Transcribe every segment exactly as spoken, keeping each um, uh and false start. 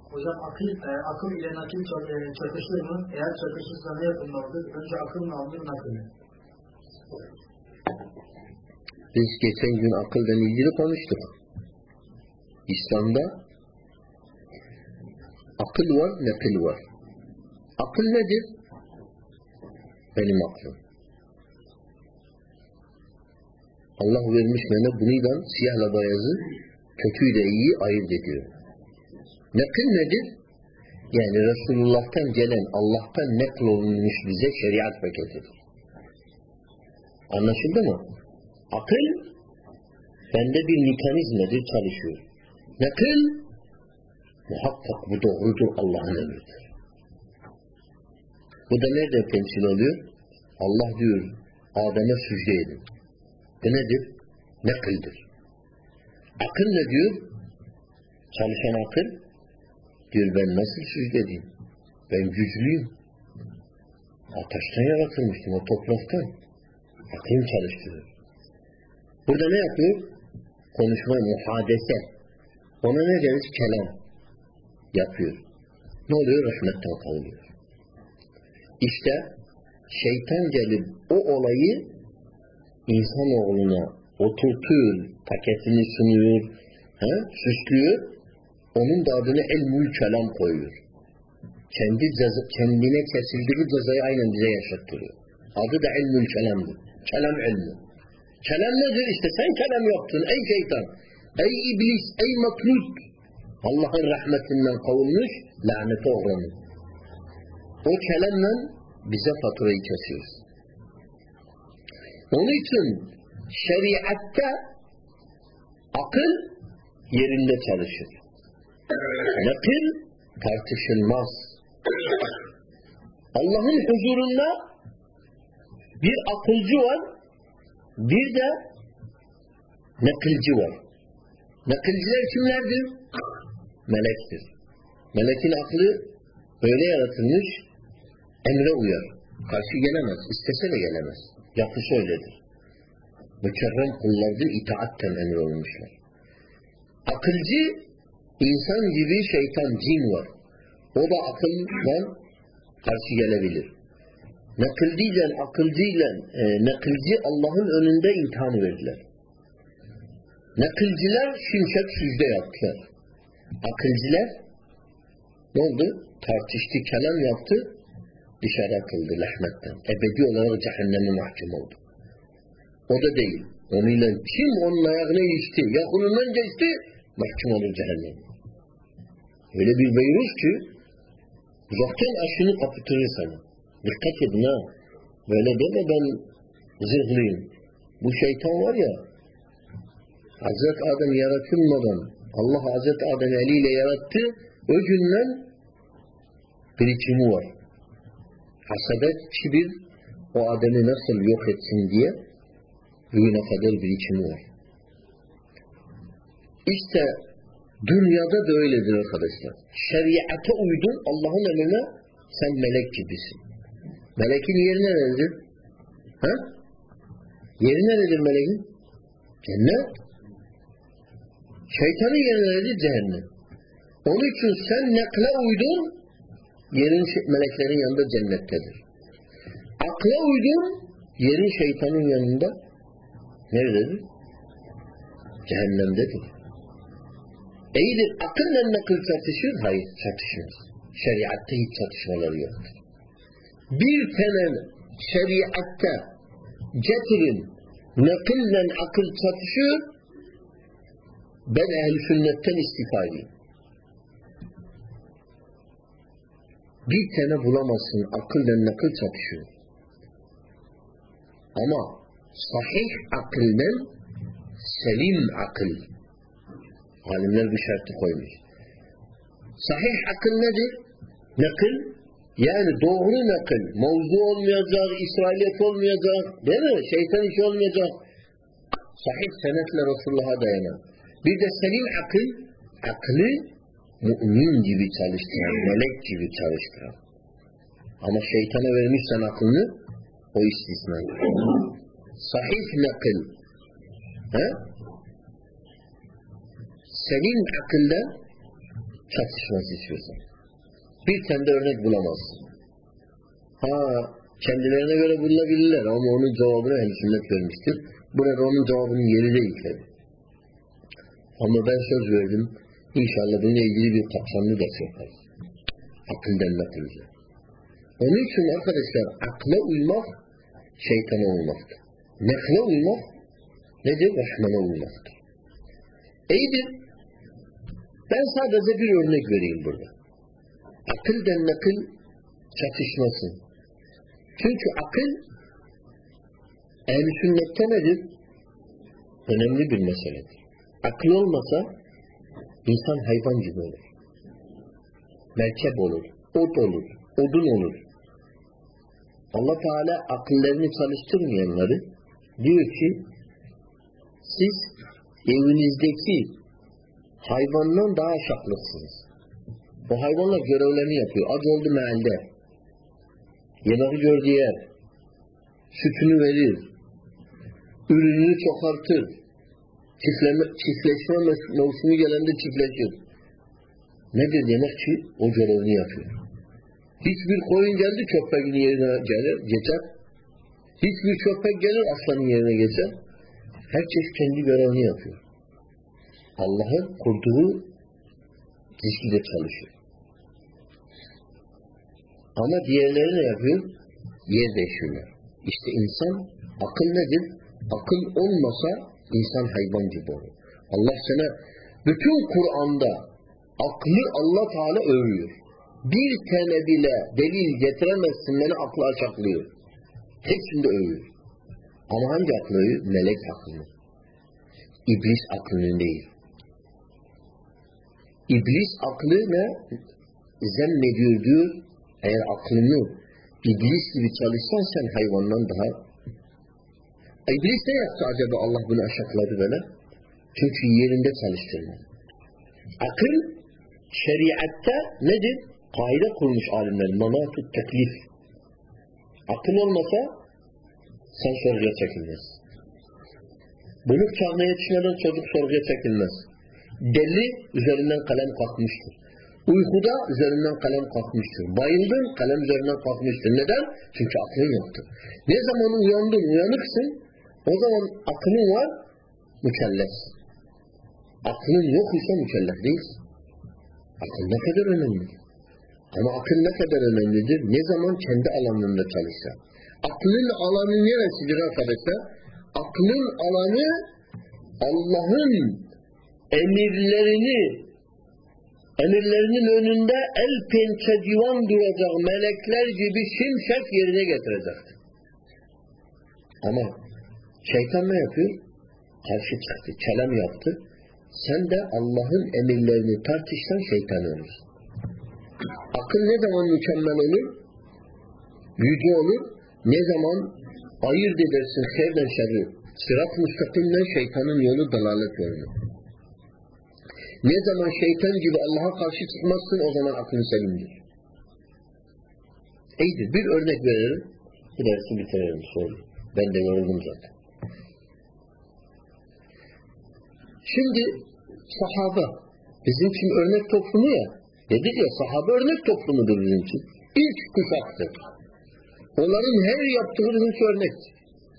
Hocam akıl, e, akıl ile nakil çatışır mı? Eğer çatışırsa ne yapılmalıdır? Önce akıl mı alınır, nakil mi? Biz geçen gün akılla ilgili konuştuk. İslam'da akıl var, nakil var. Akıl nedir? Benim aklım. Allah vermiş bana bununla siyahla beyazı, kötüyle iyi ayırt ediyor. Nakil nedir? Yani Resulullah'tan gelen, Allah'tan nakl olunmuş bize şeriat paketidir. Anlaşıldı mı? Akıl bende bir mekanizmadır, çalışıyor. Nakil muhakkak bu doğrudur, Allah'ın emridir. Bu da nerede temsil oluyor? Allah diyor Adem'e secde edin. Bu nedir? Nakildir. Akıl ne diyor? Çalışan akıl diyor ben nasıl secde edeyim? Ben güçlüyüm. Ateşten yaratılmıştım, o topraktan. Aklım çalıştırıyor. Burada ne yapıyor? Konuşma, muhadese. Ona ne deriz? Kelam yapıyor. Ne oluyor? Rahmetten kalıyor. İşte şeytan gelip o olayı insanoğluna oturtuyor, paketini sunuyor, he, süslüyor, onun da adını ilmül kelam koyuyor. Kendi ceza, kendine kesildiği cezayı aynen bize yaşattırıyor. Adı da ilmül kelamdır. Kelam ilmi. Kelam nedir? İşte sen kelam yaptın ey şeytan, ey iblis, ey matrut. Allah'ın rahmetinden kovulmuş, lanete uğramış. O kelamla bize faturayı kesiyoruz. Onun için şeriatta akıl yerinde çalışır. Nakil tartışılmaz. Allah'ın huzurunda bir akılcı var, bir de nakilci var. Nakilciler kimlerdir? Melektir. Melekin aklı öyle yaratılmış, emre uyar. Karşı gelemez, istese de gelemez. Yapısı öyledir. Mükerrem kullardır, itaatten emre olmuşlar. Akılcı, insan gibi şeytan, cin var. O da akılla karşı gelebilir. Nakilciyle, akılcıyla, e, nakilci Allah'ın önünde imtihan verdiler. Nakilciler şimşek süzde yaptılar. Akılcılar ne oldu? Tartıştı, kelam yaptı, dışarı atıldı lahmetten. Ebedi olarak cehenneme mahkum oldu. O da değil. Onunla kim onun ayağına geçti, yakınından geçti, mahkum olur cehenneme. Öyle bir virüs ki uzaktan aşını kapatırır sana. Dikkat edin ha. Böyle deme ben zırhlıyım. Bu şeytan var ya, Hazreti Adem yaratılmadan Allah Hazreti Adem eliyle yarattı. O günden birikimi var. Hasadet, kibir o Adem'i nasıl yok etsin diye ruhuna kadar birikimi var. İşte dünyada da öyledir arkadaşlar. Şeriate uydun, Allah'ın emrine sen melek gibisin. Melekin yeri nerededir? Ha? Yeri nerededir melekin? Cennet. Şeytanın yeri nerededir? Cehennem. Onun için sen nakle uydun, yerin meleklerin yanında cennettedir. Akla uydun, yerin şeytanın yanında nerededir? Cehennemdedir. İyidir, akılla nakıl çatışır? Hayır, çatışmaz. Şeriatta hiç çatışmaları yoktur. Bir tane şeriatta getirin, nakılla akıl çatışır, ben ehl-i sünnetten istifadeyim. Bir tane bulamazsın, akılla nakıl çatışıyor. Ama sahih akıllen selim akıl. Alimler bir şartı koymuş. Sahih akıl nedir? Nakıl, yani doğru nakıl. Mevzu olmayacak, İsrailiyet olmayacak, değil mi? Şeytan işi olmayacak. Sahih senetle Resulullah'a dayanan. Bir de selim akıl, aklı mümin gibi çalıştıran, melek gibi çalıştıran. Ama şeytana vermişsen aklını, o istisna. Sahih nakıl, he? Senin akılda çatışması istiyorsan. Bir tane de örnek bulamazsın. Ha, kendilerine göre bulabilirler ama onun cevabını ehl-i sünnet vermiştir. Burada onun cevabının yeri değil tabi. Ama ben söz verdim. İnşallah bununla ilgili bir kapsamlı ders yaparız. Akılden nakılca. Onun için arkadaşlar akla uymak şeytana uymaktır. Nakla uymak nedir? Rahmana uymaktır. İyidir. Ben sadece bir örnek vereyim burada. Akılden nakıl çatışması. Çünkü akıl ehl-i sünnette nedir? Önemli bir meseledir. Akıl olmasa insan hayvan gibi olur. Merkep olur, ot olur, odun olur. Allah Teala akıllarını çalıştırmayanları diyor ki siz evinizdeki hayvandan daha şaklaksınız. O hayvanlar görevlerini yapıyor. Aç oldu mealde. Yemeği gördüğü yer. Sütünü verir. Ürününü çoğaltır. Çiftleme, çiftleşme mevsimi gelende çiftleşir. Nedir demek ki? O görevini yapıyor. Hiçbir koyun geldi köpeğin yerine gelir, geçer. Hiçbir köpek gelir aslanın yerine geçer. Herkes kendi görevini yapıyor. Allah'ın kurduğu dizgide çalışıyor. Ama diğerleri ne yapıyor? Yer değişiyorlar. İşte insan, akıl nedir? Akıl olmasa insan hayvan gibi olur. Allah sana bütün Kur'an'da aklı Allah Teala övüyor. Bir tane bile delil getiremezsin beni aklı açıklıyor. Hepsinde övüyor. Ama hangi aklı övüyor? Melek aklını. İblis aklının değil. İblis aklı ne? Zemmediyor diyor. Eğer aklını iblis gibi çalışsan sen hayvandan daha. İblis ne yaptı acaba Allah bunu aşakladı böyle? Çünkü yerinde çalıştırmadı. Akıl şeriatta nedir? Kaide kurmuş alimler. Manatut teklif. Akıl olmasa sen sorguya çekilmez. Buluk çağına yetişmeden çocuk sorguya çekilmez. Deli üzerinden kalem kalkmıştır. Uykuda üzerinden kalem kalkmıştır. Bayıldın kalem üzerinden kalkmıştır. Neden? Çünkü aklın yoktu. Ne zaman uyandın, uyanıksın, o zaman aklın var, mükellefsin. Aklın yok ise mükellef değilsin. Akıl ne kadar önemlidir. Ama akıl ne kadar önemlidir? Ne zaman kendi alanında çalışsa. Aklın alanı neresidir arkadaşlar? Aklın alanı Allah'ın emirlerini emirlerinin önünde el pençe divan duracak melekler gibi şimşek yerine getirecektir. Ama şeytan ne yapıyor? Karşı çıktı, kelam yaptı. Sen de Allah'ın emirlerini tartışsan şeytan olur. Akıl ne zaman mükemmel olur? Yüce olur. Ne zaman ayırt edersin hayırdan şerri. Sırat-ı müstakimle şeytanın yolu dalalet yolunu. Ne zaman şeytan gibi Allah'a karşı çıkmazsın o zaman aklın selimdir. İyidir. Bir örnek verelim. Bu dersi bitirelim sonra. Ben de yoruldum zaten. Şimdi sahaba bizim için örnek toplumu ya. Dedik ya sahabe örnek toplumudur bizim için. İlk kuşaktır. Onların her yaptığı bizim için örnektir.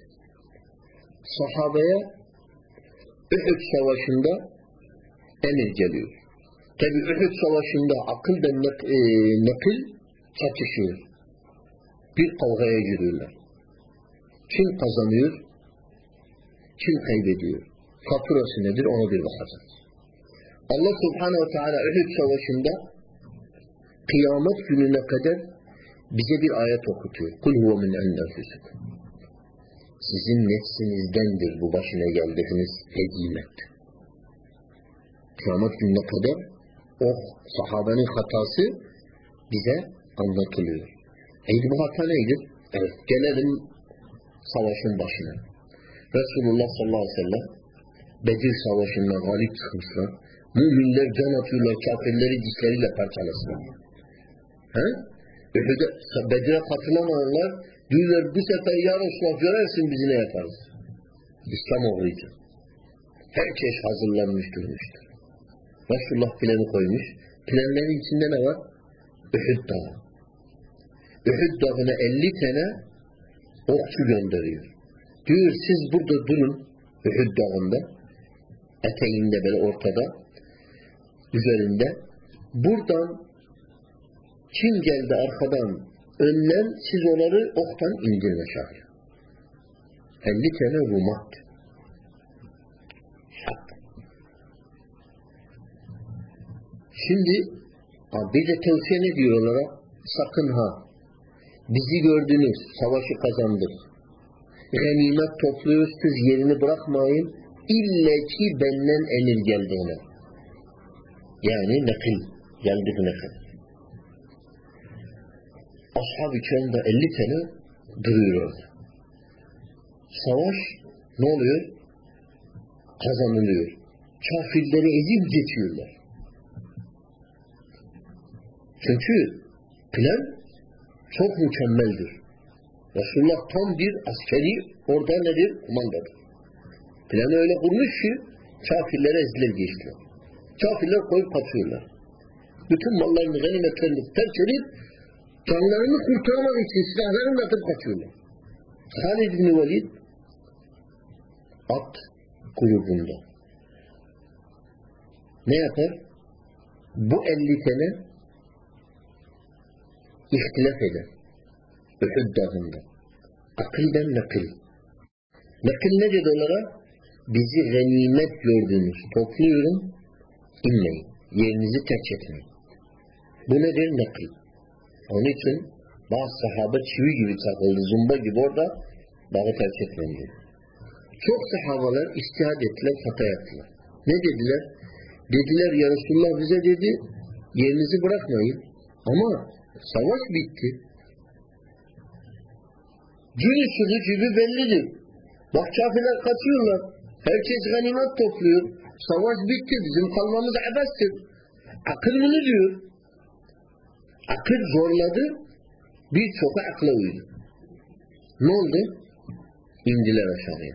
Sahabeye Uhud Savaşı'nda emir geliyor. Tabi Uhud Savaşı'nda akıl ve e, nakil çatışıyor. Bir kavgaya giriyorlar. Kim kazanıyor? Kim kaybediyor? Faturası nedir? Ona bir bakacağız. Allah Subhanahu ve Teala Uhud Savaşı'nda kıyamet gününe kadar bize bir ayet okutuyor. Kul huve min enfusikum. Sizin nefsinizdendir bu başına geldiğiniz hezimet. Kıyamet gününe kadar o sahabenin hatası bize anlatılıyor. Neydi bu hata neydi? Evet, gelelim savaşın başına. Resulullah sallallahu aleyhi ve sellem Bedir Savaşı'nda galip çıkmışlar. Müminler can atıyorlar, kafirleri dişleriyle parçalasınlar. He? Bedir'e katılamayanlar diyorlar bu sefer ya Resulullah görersin bizi ne yaparız? İslam oğluydu. Herkes hazırlanmış durmuştur. Resulullah planı koymuş. Planların içinde ne var? Uhud Dağı. Uhud Dağı'na elli tane okçu gönderiyor. Diyor siz burada durun Uhud Dağı'nda, eteğinde böyle ortada, üzerinde. Buradan kim geldi arkadan, önden siz onları oktan indirin aşağıya. elli tane rumat. Şimdi bir de tavsiye ne diyor onlara? Sakın ha, bizi gördünüz, savaşı kazandık. Ganimet topluyoruz, siz yerini bırakmayın. İlle ki benden emir geldi ona. Yani nakil. Geldik nakil. Ashab-ı kiramda elli tane duruyor orada. Savaş ne oluyor? Kazanılıyor. Kafirleri ezip geçiyorlar. Çünkü plan çok mükemmeldir. Resulullah tam bir askeri orada nedir? Kumandadır. Planı öyle kurmuş ki kafirlere ezdiler geçtiler. Kafirler koyup kaçıyorlar. Bütün mallarını, ganimetlerini terk edip canlarını kurtarmak için silahlarını atıp kaçıyorlar. Halid bin Velid at grubunda ne yapar? Bu elli tane ihtilaf eder. Uhud Dağı'nda. Akıldan nakil. Nakil ne dedi onlara? Bizi ganimet gördünüz. Topluyorum. İnmeyin. Yerinizi terk etmeyin. Bu nedir? Nakil. Onun için bazı sahabe çivi gibi takıldı. Zumba gibi orada dağı terk etmeyin diyor. Çok sahabeler istihad ettiler, hata yaptılar. Ne dediler? Dediler ya Resulullah bize dedi yerinizi bırakmayın. Ama savaş bitti. Gün ışığı gibi bellidir. Bak kafirler kaçıyorlar. Herkes ganimet topluyor. Savaş bitti. Bizim kalmamız abestir. Akıl bunu diyor. Akıl zorladı. Birçok akla uydu. Ne oldu? İndiler aşağıya.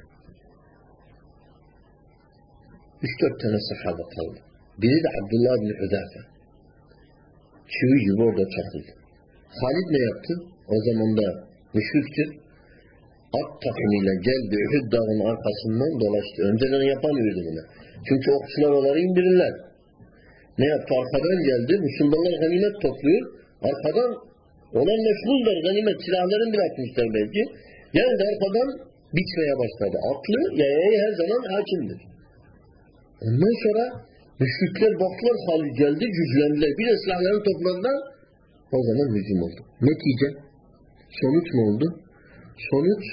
Üç dört tane sahabe kaldı. Biri de Abdullah bin Hudafa. Çivi gibi orada çakıldı. Halid ne yaptı? O zaman da müşriktir. At takımıyla geldi Uhud Dağı'nın arkasından dolaştı. Önceden yapamıyordu bunu. Çünkü okçular onları indirirler. Ne yaptı? Arkadan geldi. Müslümanlar ganimet topluyor. Arkadan olan meşgullar. Ganimet silahlarını bırakmışlar belki. Yani de arkadan biçmeye başladı. Aklı yayaya her zaman hakimdir. Ondan sonra müşrikler baktılar Halid geldi. Güçlendiler. Bir de silahlarını topladılar. O zaman hücum oldu. Netice? Sonuç mu oldu? Sonuç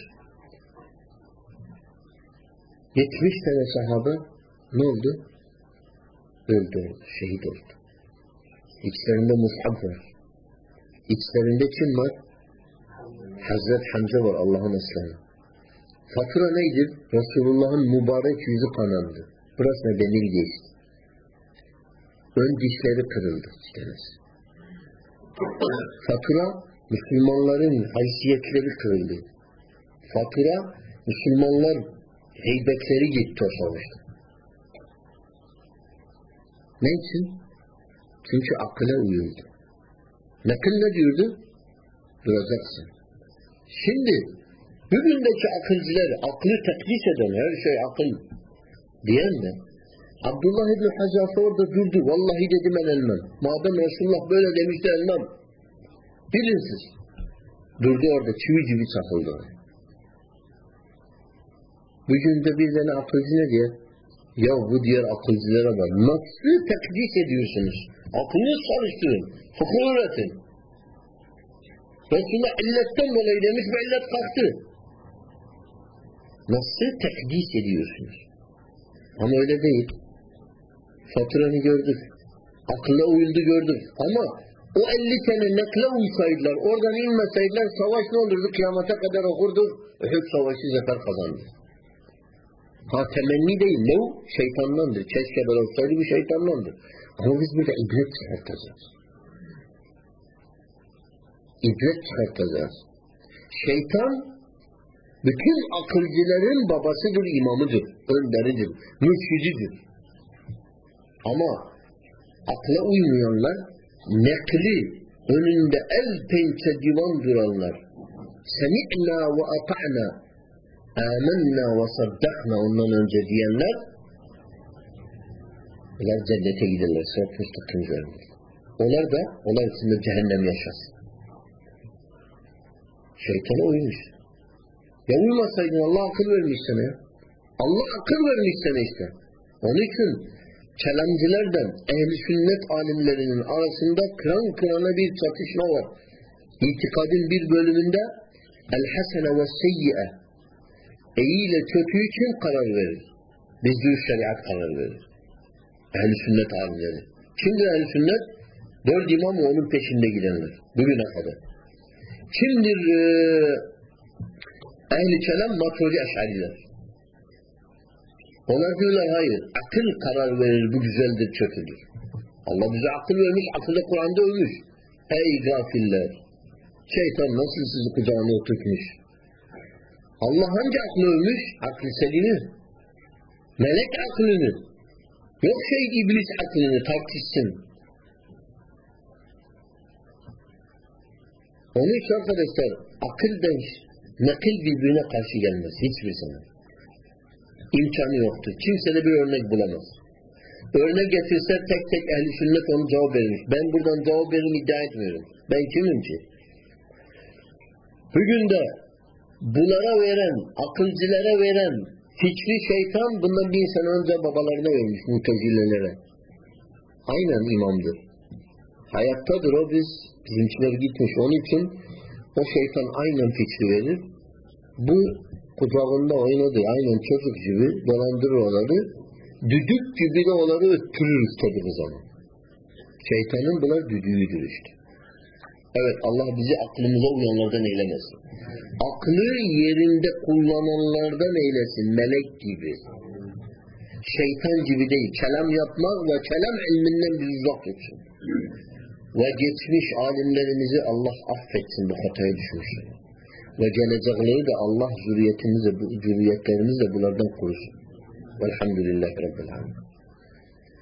yetmiş tane sahabe ne oldu? Öldü, şehit oldu. İçlerinde Mus'ab var. İçlerinde kim var? Hazret Hamza var, Allah'ın aslanı. Fatura neydi? Resulullah'ın mübarek yüzü kanandı. Burasına demir geçti. Ön dişleri kırıldı. Fatura Müslümanların haysiyetleri kırıldı. Fatura Müslümanlar heybetleri gitti o savaşta. Ne için? Çünkü akıla uyuldu. Nakil ne diyordu? Duracaksın. Şimdi bugündeki akılcılar, aklı takdis eden, her şey akıl diyen de Abdullah İbni Hazafe orada durdu. Vallahi dedi ben elmem. Madem Resulullah böyle demişti elmem. Bilin siz. Durdu orada çivi gibi çakıldı. Bugün de bir tane akılcı ne diyor? Ya bu diğer akılcılara bak. Nasıl takdis ediyorsunuz? Aklınız çalıştırın. Fıkıh öğretin. Resulullah illetten dolayı demiş ve illet kalktı. Nasıl takdis ediyorsunuz? Ama öyle değil. Faturanı gördük. Akılla uyuldu gördük. Ama o elli tane nakle uysaydılar, oradan inmeseydiler savaş ne olurdu? Kıyamete kadar okurduk. Uhud savaşı zafer kazandı. Ha temenni değil. Ne o? Şeytandandır. Keşke böyle olsaydı bu şeytandandır. Ama biz burada ibret çıkartacağız. İbret çıkartacağız. Şeytan bütün akılcıların babasıdır, imamıdır, önderidir, mürşididir. Ama akla uymayanlar, nekli önünde el pençe divan duranlar, semi'na ve ata'na, amenna ve saddakna ondan önce diyenler, onlar cennete giderler, sırat müstakim üzerinde. Onlar da, onlar içinde cehennem yaşasın. Şeytana uymuş. Ya uymasaydın Allah akıl vermiş sana ya. Allah akıl vermiş sana işte. Onun için kelamcılardan ehl-i sünnet alimlerinin arasında kıran kırana bir çatışma var. İtikadın bir bölümünde el-hasene ve seyyi'e, iyi ile kötüyü kim karar verir? Bizde şeriat karar verir. Ehl-i sünnet alimleri. Kimdir ehl-i sünnet? Dört imam ve onun peşinde gidenler. Bugüne kadar. Kimdir e, ehl-i kelam? Maturidi eşariler. Onlar diyorlar hayır. Akıl karar verir, bu güzeldir, kötüdür. Allah bize akıl vermiş, akılda Kur'an'da övmüş. Ey gafiller! Şeytan nasıl sizi kucağına oturtmuş? Allah hangi aklı övmüş? Aklı selimi. Melek aklını. Yok şey iblis aklını tartışsın. Onun için arkadaşlar akıl da nakil birbirine karşı gelmez. Hiçbir zaman. İmkanı yoktur. Kimse de bir örnek bulamaz. Örnek getirse tek tek ehl-i sünnet onu cevap vermiş. Ben buradan cevap veririm iddia etmiyorum. Ben kimim ki? Bugün de bunlara veren, akılcılara veren fikri şeytan bundan bin sene önce babalarına vermiş mutezilelere. Aynen imamdır. Hayattadır o, biz bizimkiler gitmiş. Onun için o şeytan aynen fikri verir. Bu kucağında oynadı. Aynen çocuk gibi dolandırır onları. Düdük gibi de onları öttürür istediği zaman. Şeytanın bunlar düdüğüdür işte. Evet, Allah bizi aklımıza uyanlardan eylemesin. Aklı yerinde kullananlardan eylesin. Melek gibi. Şeytan gibi değil. Kelam yapmak ve kelam ilminden bir uzak tutsun. Ve geçmiş alimlerimizi Allah affetsin bu hataya düşmüşler. Ve gelecekleri de Allah zürriyetimizi, zürriyetlerimizi de bunlardan korusun. Velhamdülillahi Rabbil Alemin.